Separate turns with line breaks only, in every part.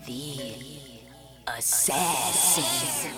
The Assassin.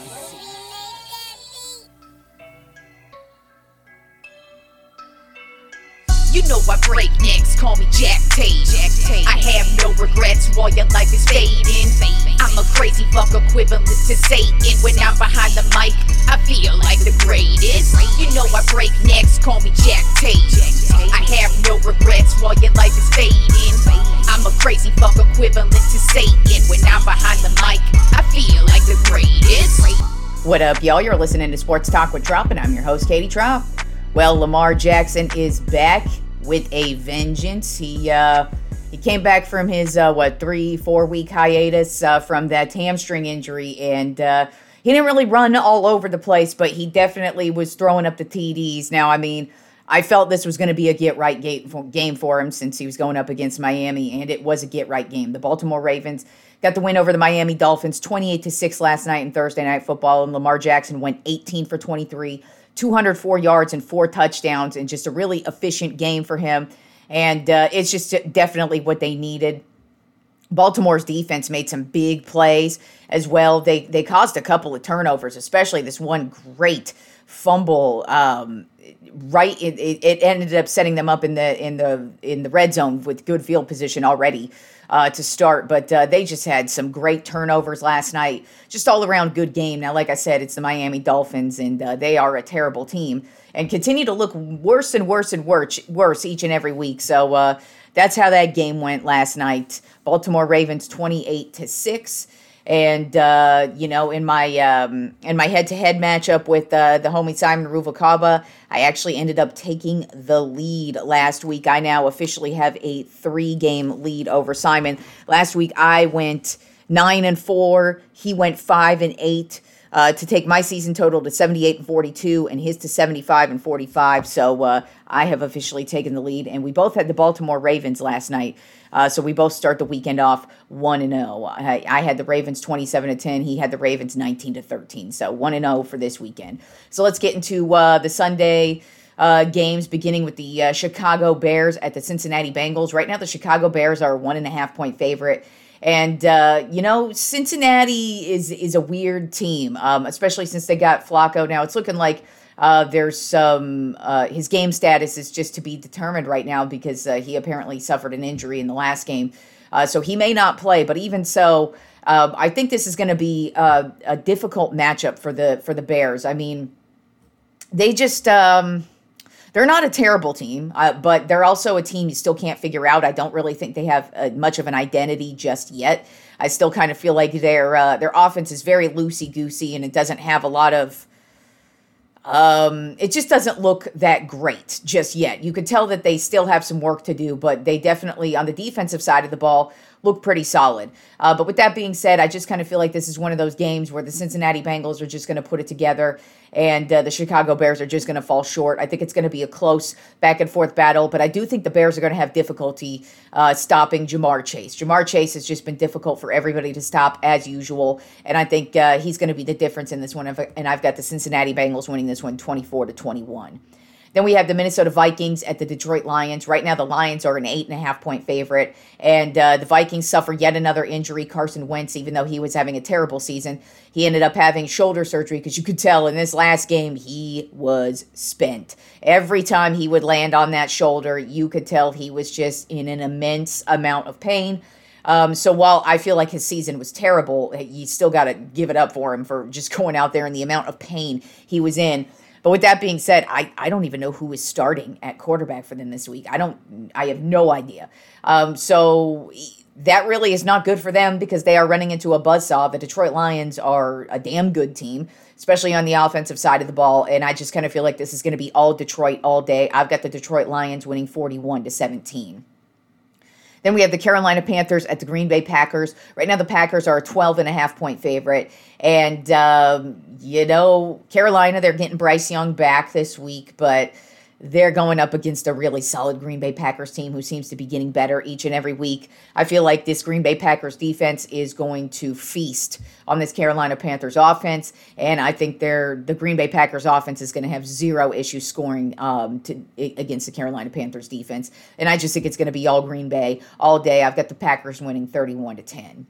You know I break necks, call me Jack Tate. I have no regrets while your life is fading. I'm a crazy fuck equivalent to Satan. When I'm behind the mic, I feel like the greatest. You know I break necks, call me Jack Tate. I have no regrets while your life is fading. I'm a crazy fuck equivalent to Satan. When I'm behind the mic, I feel like the greatest.
What up, y'all? You're listening to Sports Talk with Trop, and I'm your host, Katie Trop. Well, Lamar Jackson is back with a vengeance. He came back from his 3-4 week hiatus from that hamstring injury, and he didn't really run all over the place, but he definitely was throwing up the TDs. Now, I mean, I felt this was going to be a get-right game for him since he was going up against Miami, and it was a get-right game. The Baltimore Ravens got the win over the Miami Dolphins 28-6 last night in Thursday Night Football, and Lamar Jackson went 18 for 23, 204 yards and 4 touchdowns, and just a really efficient game for him. And it's just definitely what they needed. Baltimore's defense made some big plays as well. They caused a couple of turnovers, especially this one great fumble. It ended up setting them up in the red zone with good field position already to start, but they just had some great turnovers last night. Just all around good game. Now, like I said, it's the Miami Dolphins, and they are a terrible team and continue to look worse and worse and worse each and every week. So that's how that game went last night. Baltimore Ravens 28-6. And, in my head-to-head matchup with the homie Simon Ruvalcaba, I actually ended up taking the lead last week. I now officially have a 3-game lead over Simon. Last week, I went 9-4. He went 5-8 to take my season total to 78-42 and his to 75-45. So I have officially taken the lead. And we both had the Baltimore Ravens last night. So we both start the weekend off 1-0. I had the Ravens 27-10. He had the Ravens 19-13. So 1-0 for this weekend. So let's get into the Sunday games, beginning with the Chicago Bears at the Cincinnati Bengals. Right now, the Chicago Bears are a 1.5-point favorite. And, Cincinnati is a weird team, especially since they got Flacco. Now, it's looking like there's some his game status is just to be determined right now because he apparently suffered an injury in the last game. So he may not play, but even so, I think this is going to be a difficult matchup for the Bears. I mean, they just they're not a terrible team, but they're also a team you still can't figure out. I don't really think they have much of an identity just yet. I still kind of feel like their offense is very loosey-goosey, and it doesn't have a lot of it just doesn't look that great just yet. You could tell that they still have some work to do, but they definitely, on the defensive side of the ball, look pretty solid. But with that being said, I just kind of feel like this is one of those games where the Cincinnati Bengals are just going to put it together and the Chicago Bears are just going to fall short. I think it's going to be a close back-and-forth battle, but I do think the Bears are going to have difficulty stopping Ja'Marr Chase. Ja'Marr Chase has just been difficult for everybody to stop, as usual, and I think he's going to be the difference in this one, and I've got the Cincinnati Bengals winning this one 24-21. Then we have the Minnesota Vikings at the Detroit Lions. Right now, the Lions are an 8.5-point favorite, and the Vikings suffer yet another injury. Carson Wentz, even though he was having a terrible season, he ended up having shoulder surgery because you could tell in this last game he was spent. Every time he would land on that shoulder, you could tell he was just in an immense amount of pain. So while I feel like his season was terrible, you still got to give it up for him for just going out there and the amount of pain he was in. But with that being said, I don't even know who is starting at quarterback for them this week. I have no idea. So that really is not good for them because they are running into a buzzsaw. The Detroit Lions are a damn good team, especially on the offensive side of the ball. And I just kind of feel like this is going to be all Detroit all day. I've got the Detroit Lions winning 41-17. Then we have the Carolina Panthers at the Green Bay Packers. Right now, the Packers are a 12.5-point favorite. And, Carolina, they're getting Bryce Young back this week, but they're going up against a really solid Green Bay Packers team who seems to be getting better each and every week. I feel like this Green Bay Packers defense is going to feast on this Carolina Panthers offense, and I think the Green Bay Packers offense is going to have zero issue scoring against the Carolina Panthers defense, and I just think it's going to be all Green Bay all day. I've got the Packers winning 31-10.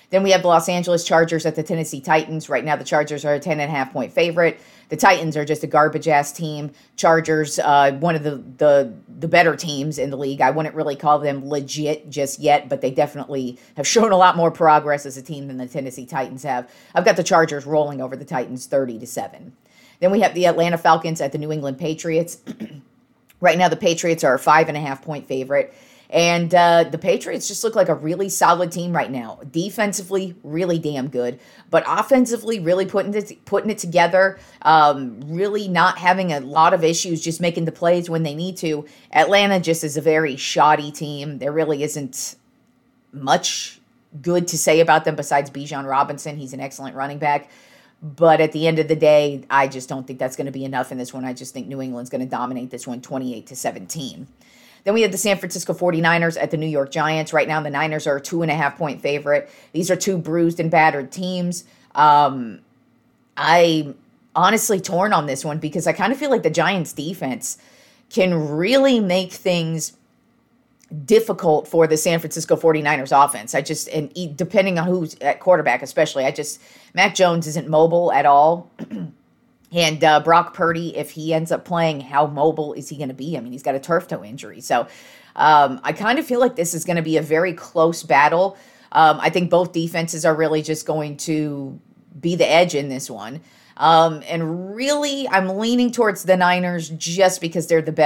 Then we have the Los Angeles Chargers at the Tennessee Titans. Right now, the Chargers are a 10.5-point favorite. The Titans are just a garbage-ass team. Chargers, one of the better teams in the league. I wouldn't really call them legit just yet, but they definitely have shown a lot more progress as a team than the Tennessee Titans have. I've got the Chargers rolling over the Titans 30-7. Then we have the Atlanta Falcons at the New England Patriots. Right now, the Patriots are a 5.5-point favorite. And the Patriots just look like a really solid team right now. Defensively, really damn good. But offensively, really putting it together. Really not having a lot of issues, just making the plays when they need to. Atlanta just is a very shoddy team. There really isn't much good to say about them besides Bijan Robinson. He's an excellent running back. But at the end of the day, I just don't think that's going to be enough in this one. I just think New England's going to dominate this one 28-17. Then we have the San Francisco 49ers at the New York Giants. Right now, the Niners are a 2.5-point favorite. These are two bruised and battered teams. I'm honestly torn on this one because I kind of feel like the Giants' defense can really make things difficult for the San Francisco 49ers offense. And depending on who's at quarterback especially, Mac Jones isn't mobile at all. And Brock Purdy, if he ends up playing, how mobile is he going to be? I mean, he's got a turf toe injury. So I kind of feel like this is going to be a very close battle. I think both defenses are really just going to be the edge in this one. And really, I'm leaning towards the Niners just because they're the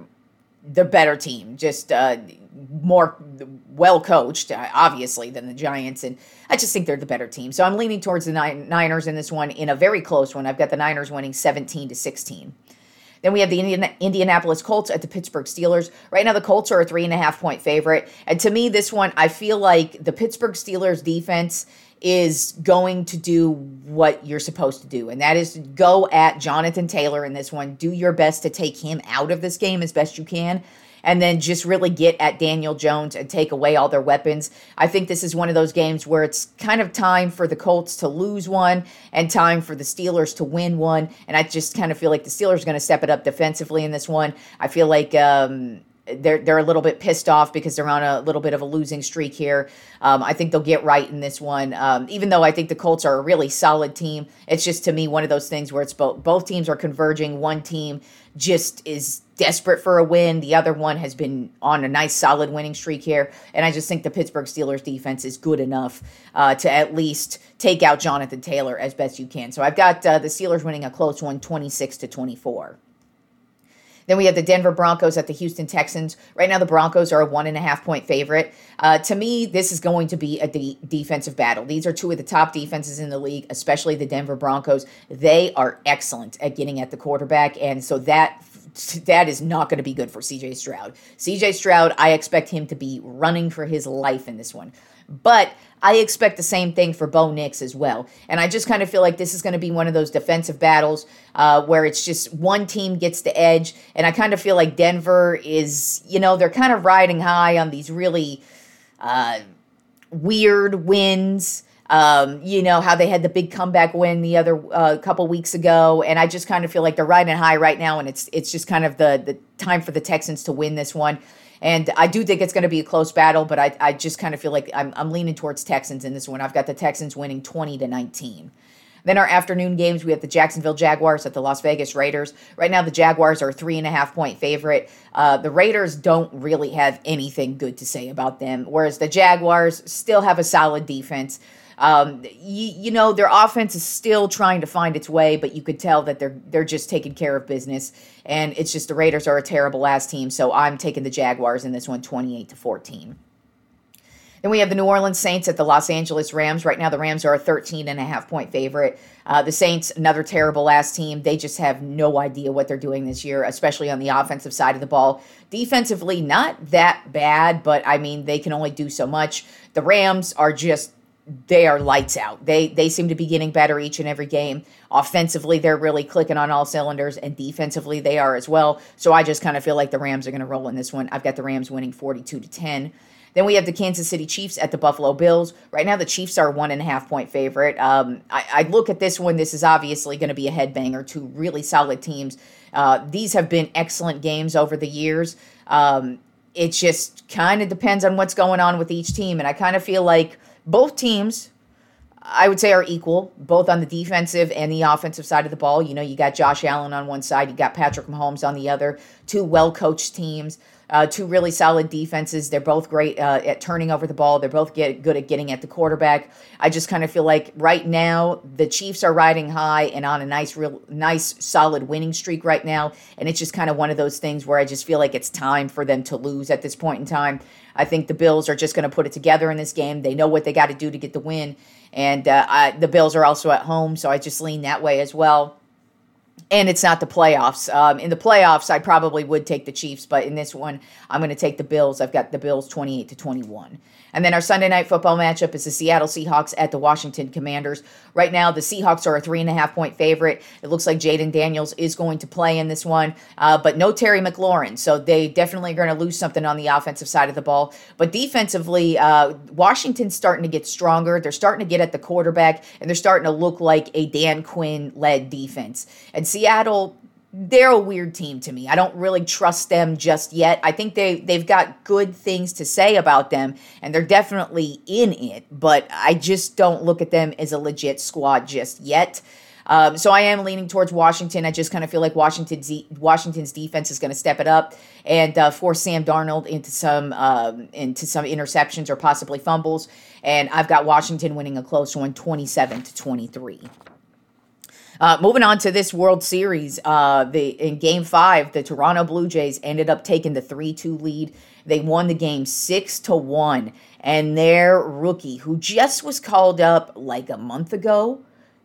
better team. Just more well-coached, obviously, than the Giants, and I just think they're the better team. So I'm leaning towards the Niners in this one, in a very close one. I've got the Niners winning 17-16. Then we have the Indianapolis Colts at the Pittsburgh Steelers. Right now, the Colts are a 3.5-point favorite, and to me, this one, I feel like the Pittsburgh Steelers defense is going to do what you're supposed to do, and that is go at Jonathan Taylor in this one. Do your best to take him out of this game as best you can, and then just really get at Daniel Jones and take away all their weapons. I think this is one of those games where it's kind of time for the Colts to lose one and time for the Steelers to win one, and I just kind of feel like the Steelers are going to step it up defensively in this one. I feel like they're a little bit pissed off because they're on a little bit of a losing streak here. I think they'll get right in this one. Even though I think the Colts are a really solid team, it's just, to me, one of those things where it's both teams are converging. One team just is desperate for a win. The other one has been on a nice, solid winning streak here. And I just think the Pittsburgh Steelers defense is good enough to at least take out Jonathan Taylor as best you can. So I've got the Steelers winning a close one, 26-24. Then we have the Denver Broncos at the Houston Texans. Right now, the Broncos are a 1.5-point favorite. To me, this is going to be a defensive battle. These are two of the top defenses in the league, especially the Denver Broncos. They are excellent at getting at the quarterback, and so that is not going to be good for C.J. Stroud. C.J. Stroud, I expect him to be running for his life in this one. But I expect the same thing for Bo Nix as well. And I just kind of feel like this is going to be one of those defensive battles where it's just one team gets the edge. And I kind of feel like Denver is, they're kind of riding high on these really weird wins. How they had the big comeback win the other couple weeks ago. And I just kind of feel like they're riding high right now. And it's just kind of the time for the Texans to win this one. And I do think it's going to be a close battle, but I just kind of feel like I'm leaning towards Texans in this one. I've got the Texans winning 20-19. Then our afternoon games, we have the Jacksonville Jaguars at the Las Vegas Raiders. Right now, the Jaguars are a 3.5-point favorite. The Raiders don't really have anything good to say about them, whereas the Jaguars still have a solid defense. Their offense is still trying to find its way, but you could tell that they're just taking care of business. And it's just the Raiders are a terrible ass team, so I'm taking the Jaguars in this one, 28-14. Then we have the New Orleans Saints at the Los Angeles Rams. Right now, the Rams are a 13.5-point favorite. The Saints, another terrible ass team. They just have no idea what they're doing this year, especially on the offensive side of the ball. Defensively, not that bad, but I mean, they can only do so much. The Rams are they are lights out. They seem to be getting better each and every game. Offensively, they're really clicking on all cylinders, and defensively, they are as well. So I just kind of feel like the Rams are going to roll in this one. I've got the Rams winning 42-10. Then we have the Kansas City Chiefs at the Buffalo Bills. Right now, the Chiefs are a 1.5-point favorite. I look at this one. This is obviously going to be a headbanger. Two really solid teams. These have been excellent games over the years. It just kind of depends on what's going on with each team, and I kind of feel like both teams I would say are equal, both on the defensive and the offensive side of the ball. You know, you got Josh Allen on one side, you got Patrick Mahomes on the other, two well-coached teams, two really solid defenses. They're both great at turning over the ball. They're both good at getting at the quarterback. I just kind of feel like right now the Chiefs are riding high and on a nice, solid winning streak right now. And it's just kind of one of those things where I just feel like it's time for them to lose at this point in time. I think the Bills are just going to put it together in this game. They know what they got to do to get the win. And the Bills are also at home, so I just lean that way as well. And it's not the playoffs. In the playoffs, I probably would take the Chiefs, but in this one, I'm going to take the Bills. I've got the Bills 28-21. And then our Sunday night football matchup is the Seattle Seahawks at the Washington Commanders. Right now, the Seahawks are a 3.5-point favorite. It looks like Jaden Daniels is going to play in this one, but no Terry McLaurin. So they definitely are going to lose something on the offensive side of the ball. But defensively, Washington's starting to get stronger. They're starting to get at the quarterback, and they're starting to look like a Dan Quinn-led defense. And Seattle, they're a weird team to me. I don't really trust them just yet. I think they've got good things to say about them, and they're definitely in it, but I just don't look at them as a legit squad just yet. So I am leaning towards Washington. I just kind of feel like Washington's defense is going to step it up and force Sam Darnold into some interceptions or possibly fumbles. And I've got Washington winning a close one, 27-23. Moving on to this World Series, in Game 5, the Toronto Blue Jays ended up taking the 3-2 lead. They won the game 6-1, and their rookie, who just was called up like a month ago,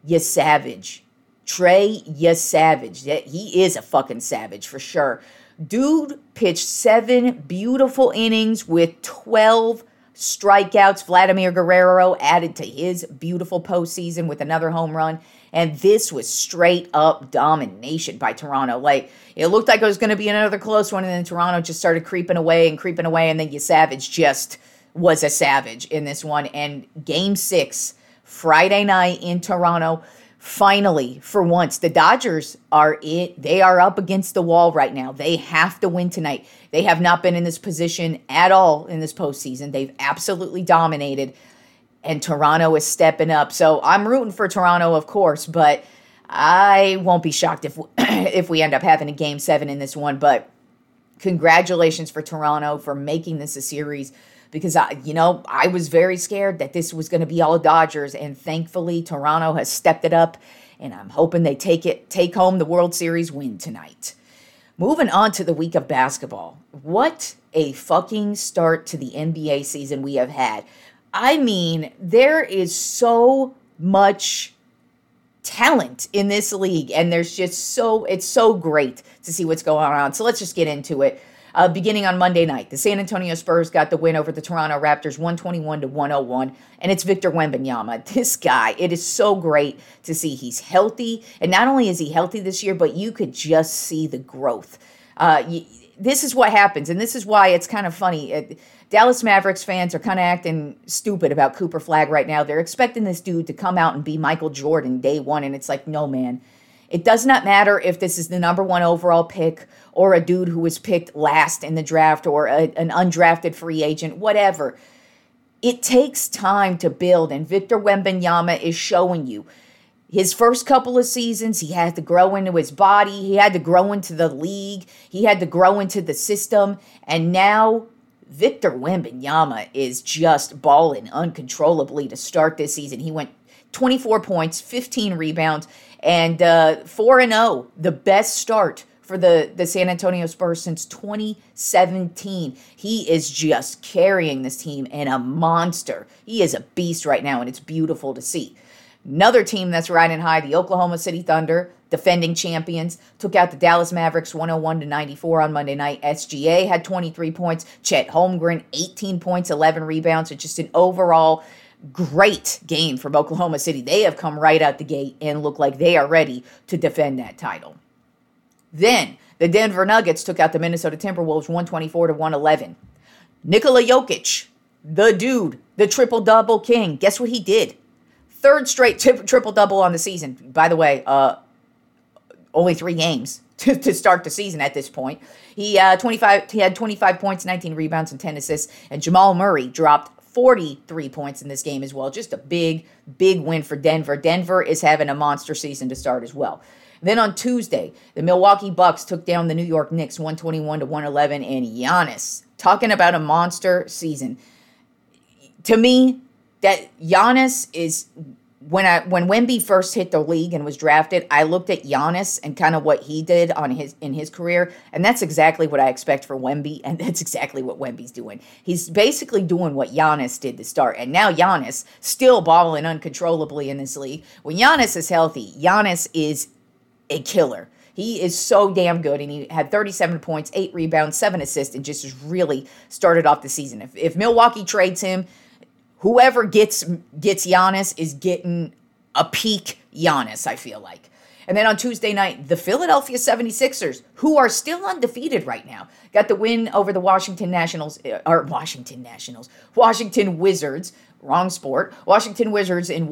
Trey Yesavage. He is a fucking savage for sure. Dude pitched 7 beautiful innings with 12 strikeouts. Vladimir Guerrero added to his beautiful postseason with another home run. And this was straight up domination by Toronto. Like, it looked like it was going to be another close one, and then Toronto just started creeping away, and then Yesavage just was a savage in this one. And Game 6, Friday night in Toronto, finally, for once, the Dodgers they are up against the wall right now. They have to win tonight. They have not been in this position at all in this postseason. They've absolutely dominated. And Toronto is stepping up. So I'm rooting for Toronto, of course, but I won't be shocked if we end up having a Game 7 in this one. But congratulations for Toronto for making this a series, because I was very scared that this was going to be all Dodgers, and thankfully Toronto has stepped it up, and I'm hoping they take home the World Series win tonight. Moving on to the week of basketball. What a fucking start to the NBA season we have had. I mean, there is so much talent in this league, and it's so great to see what's going on. So let's just get into it. Beginning on Monday night, the San Antonio Spurs got the win over the Toronto Raptors 121-101, and it's Victor Wembanyama. This guy, it is so great to see he's healthy, and not only is he healthy this year, but you could just see the growth. This is what happens, and this is why it's kind of funny. Dallas Mavericks fans are kind of acting stupid about Cooper Flagg right now. They're expecting this dude to come out and be Michael Jordan day one, and it's like, no, man. It does not matter if this is the number 1 overall pick or a dude who was picked last in the draft or an undrafted free agent, whatever. It takes time to build, and Victor Wembanyama is showing you. His first couple of seasons, he had to grow into his body. He had to grow into the league. He had to grow into the system. And now Victor Wembanyama is just balling uncontrollably to start this season. He went 24 points, 15 rebounds, and 4-0, the best start for the San Antonio Spurs since 2017. He is just carrying this team, and a monster. He is a beast right now, and it's beautiful to see. Another team that's riding high, the Oklahoma City Thunder, defending champions, took out the Dallas Mavericks 101-94 on Monday night. SGA had 23 points. Chet Holmgren, 18 points, 11 rebounds. It's just an overall great game from Oklahoma City. They have come right out the gate and look like they are ready to defend that title. Then the Denver Nuggets took out the Minnesota Timberwolves 124-111. Nikola Jokic, the dude, the triple-double king. Guess what he did? Third straight triple-double on the season. By the way, only 3 games to start the season at this point. He had 25 points, 19 rebounds, and 10 assists. And Jamal Murray dropped 43 points in this game as well. Just a big, big win for Denver. Denver is having a monster season to start as well. Then on Tuesday, the Milwaukee Bucks took down the New York Knicks 121-111, and Giannis, talking about a monster season. To me, that Giannis is, when Wemby first hit the league and was drafted, I looked at Giannis and kind of what he did in his career, and that's exactly what I expect for Wemby, and that's exactly what Wemby's doing. He's basically doing what Giannis did to start, and now Giannis still balling uncontrollably in this league. When Giannis is healthy, Giannis is a killer. He is so damn good, and he had 37 points, 8 rebounds, 7 assists, and just really started off the season. If Milwaukee trades him, whoever gets Giannis is getting a peak Giannis, I feel like. And then on Tuesday night, the Philadelphia 76ers, who are still undefeated right now, got the win over the Washington Wizards. Wrong sport. Washington Wizards in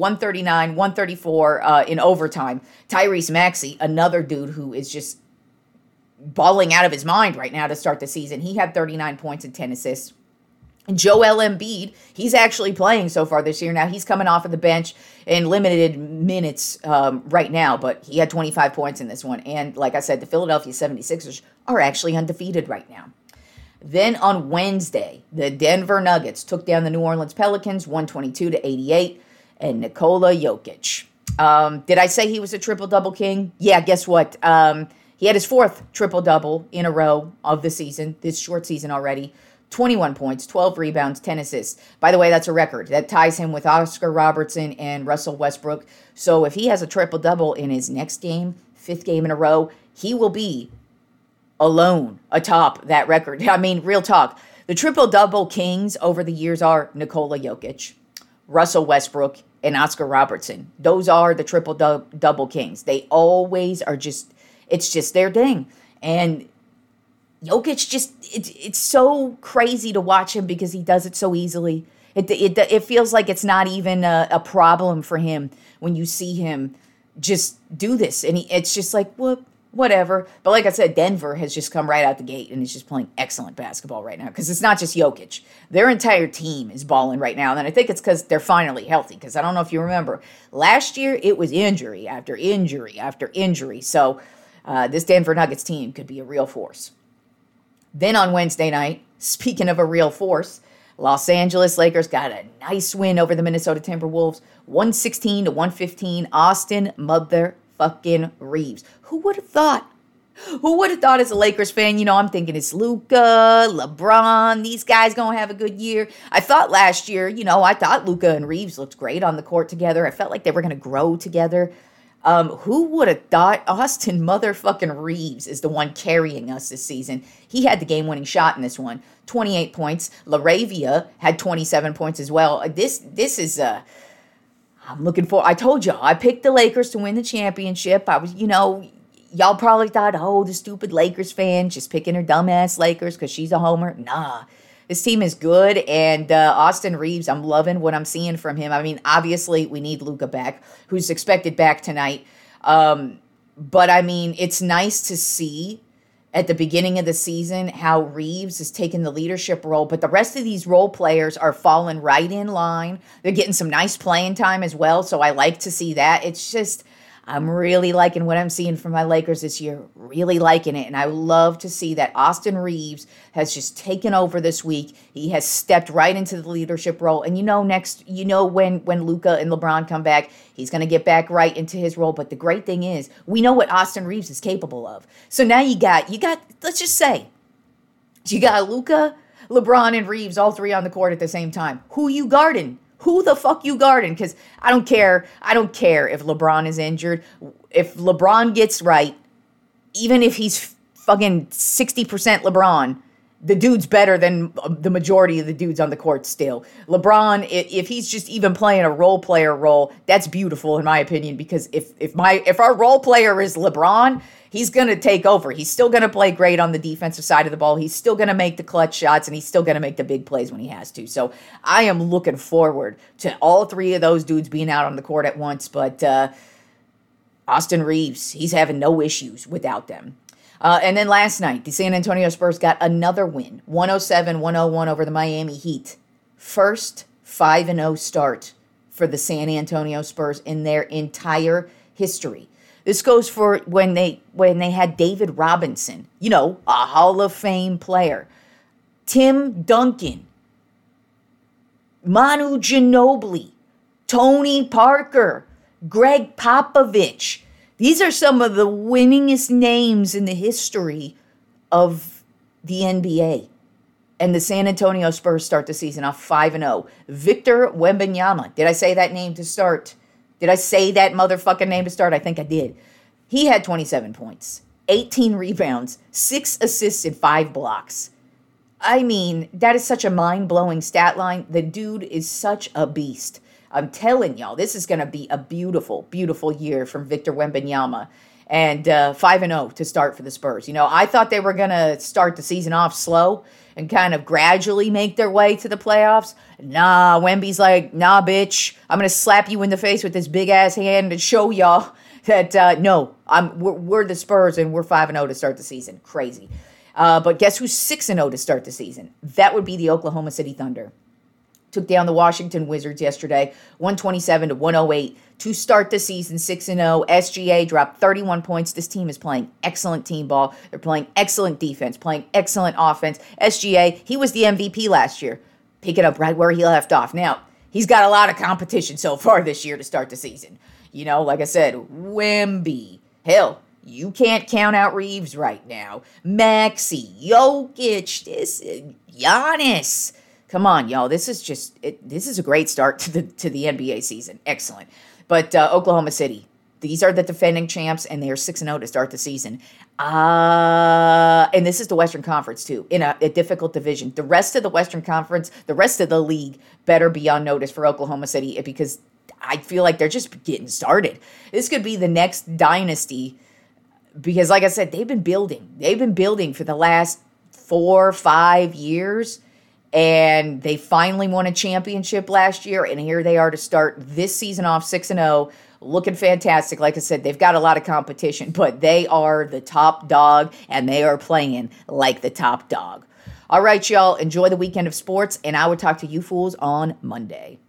139-134 in overtime. Tyrese Maxey, another dude who is just balling out of his mind right now to start the season. He had 39 points and 10 assists. And Joel Embiid, he's actually playing so far this year. Now, he's coming off of the bench in limited minutes right now, but he had 25 points in this one. And like I said, the Philadelphia 76ers are actually undefeated right now. Then on Wednesday, the Denver Nuggets took down the New Orleans Pelicans 122-88, and Nikola Jokic. Did I say he was a triple-double king? Yeah, guess what? He had his 4th triple-double in a row of the season, this short season already. 21 points, 12 rebounds, 10 assists. By the way, that's a record. That ties him with Oscar Robertson and Russell Westbrook. So if he has a triple-double in his next game, 5th game in a row, he will be alone atop that record. I mean, real talk. The triple-double kings over the years are Nikola Jokic, Russell Westbrook, and Oscar Robertson. Those are the triple-double kings. They always are it's just their thing. And Jokic it's so crazy to watch him because he does it so easily. It feels like it's not even a problem for him when you see him just do this. And it's just like, whatever. But like I said, Denver has just come right out the gate and is just playing excellent basketball right now because it's not just Jokic. Their entire team is balling right now. And I think it's because they're finally healthy because I don't know if you remember. Last year, it was injury after injury after injury. So this Denver Nuggets team could be a real force. Then on Wednesday night, speaking of a real force, Los Angeles Lakers got a nice win over the Minnesota Timberwolves, 116-115, Austin motherfucking Reeves. Who would have thought? Who would have thought as a Lakers fan? You know, I'm thinking it's Luka, LeBron, these guys going to have a good year. I thought last year, I thought Luka and Reeves looked great on the court together. I felt like they were going to grow together. Who would have thought Austin motherfucking Reeves is the one carrying us this season? He had the game-winning shot in this one, 28 points. LaRavia had 27 points as well. This is I'm looking for. I told y'all I picked the Lakers to win the championship. I was, y'all probably thought, oh, the stupid Lakers fan just picking her dumbass Lakers because she's a homer. Nah. This team is good, and Austin Reeves, I'm loving what I'm seeing from him. I mean, obviously, we need Luka back, who's expected back tonight. But, I mean, it's nice to see at the beginning of the season how Reeves is taking the leadership role, but the rest of these role players are falling right in line. They're getting some nice playing time as well, so I like to see that. It's just, I'm really liking what I'm seeing from my Lakers this year. Really liking it. And I love to see that Austin Reeves has just taken over this week. He has stepped right into the leadership role. And when Luka and LeBron come back, he's going to get back right into his role. But the great thing is, we know what Austin Reeves is capable of. So now you got, let's just say, you got Luka, LeBron, and Reeves, all three on the court at the same time. Who you guarding? Who the fuck you guarding? Because I don't care. I don't care if LeBron is injured. If LeBron gets right, even if he's fucking 60% LeBron, the dude's better than the majority of the dudes on the court still. LeBron, if he's just even playing a role player role, that's beautiful in my opinion, because if our role player is LeBron, he's going to take over. He's still going to play great on the defensive side of the ball. He's still going to make the clutch shots, and he's still going to make the big plays when he has to. So I am looking forward to all three of those dudes being out on the court at once. But Austin Reeves, he's having no issues without them. And then last night, the San Antonio Spurs got another win, 107-101 over the Miami Heat. First 5-0 start for the San Antonio Spurs in their entire history. This goes for when they had David Robinson, a Hall of Fame player. Tim Duncan, Manu Ginobili, Tony Parker, Greg Popovich. These are some of the winningest names in the history of the NBA. And the San Antonio Spurs start the season off 5-0. Victor Wembanyama. Did I say that name to start? Did I say that motherfucking name to start? I think I did. He had 27 points, 18 rebounds, 6 assists, and 5 blocks. I mean, that is such a mind-blowing stat line. The dude is such a beast. I'm telling y'all, this is going to be a beautiful, beautiful year from Victor Wembanyama. And 5-0 to start for the Spurs. I thought they were going to start the season off slow and kind of gradually make their way to the playoffs. Nah, Wemby's like, nah, bitch. I'm going to slap you in the face with this big-ass hand and show y'all that, no, we're the Spurs and we're 5-0 to start the season. Crazy. But guess who's 6-0 to start the season? That would be the Oklahoma City Thunder. Took down the Washington Wizards yesterday, 127-108 to start the season, 6-0. SGA dropped 31 points. This team is playing excellent team ball. They're playing excellent defense, playing excellent offense. SGA, he was the MVP last year. Pick it up right where he left off. Now, he's got a lot of competition so far this year to start the season. Like I said, Wemby. Hell, you can't count out Reeves right now. Maxey, Jokic, Giannis. Come on, y'all. This is a great start to the NBA season. Excellent. But Oklahoma City, these are the defending champs, and they are 6-0 to start the season. And this is the Western Conference, too, in a difficult division. The rest of the Western Conference, the rest of the league better be on notice for Oklahoma City because I feel like they're just getting started. This could be the next dynasty because, like I said, they've been building. They've been building for the last 4 or 5 years. And they finally won a championship last year, and here they are to start this season off 6-0, looking fantastic. Like I said, they've got a lot of competition, but they are the top dog, and they are playing like the top dog. All right, y'all, enjoy the weekend of sports, and I will talk to you fools on Monday.